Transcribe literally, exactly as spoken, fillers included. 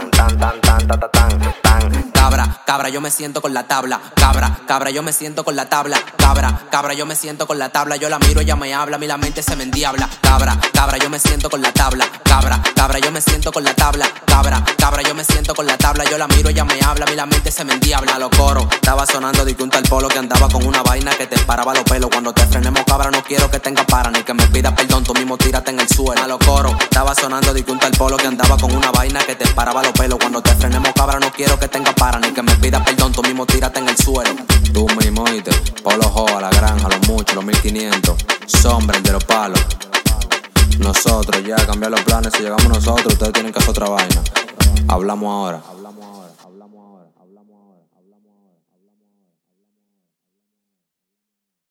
tan, tan, tan, tan, tan, tan, tan. Cabra, cabra, yo me siento con la tabla. Cabra, cabra, yo me siento con la tabla. Cabra, cabra, yo me siento con la tabla. Yo la miro, ella me habla, a mí la mente se me endiabla. Cabra, cabra, yo me siento con la tabla. Cabra, cabra, yo me siento con la tabla. Cabra, cabra, yo me siento con la tabla. Yo la miro, ella me habla, a mí la mente se me endiabla. A los coros, estaba sonando de que un tal polo que andaba con una vaina que te paraba los pelos. Cuando te frenemos, cabra, no quiero que tenga para ni que me pida perdón, tú mismo tírate en el suelo. A los coros, estaba sonando de que un tal polo que andaba con una vaina que te paraba los pelos. Cuando te frenemos, cabra, no quiero que tenga para ni que me pida perdón, tú mismo tírate en el suelo. Tú mismo, oíste, Polo Ho, a la granja, los muchos, los mil quinientos, sombra, el de los palos. Nosotros ya cambiar los planes, si llegamos nosotros, ustedes tienen que hacer otra vaina. Hablamos ahora. Hablamos ahora, hablamos ahora, hablamos ahora, hablamos ahora.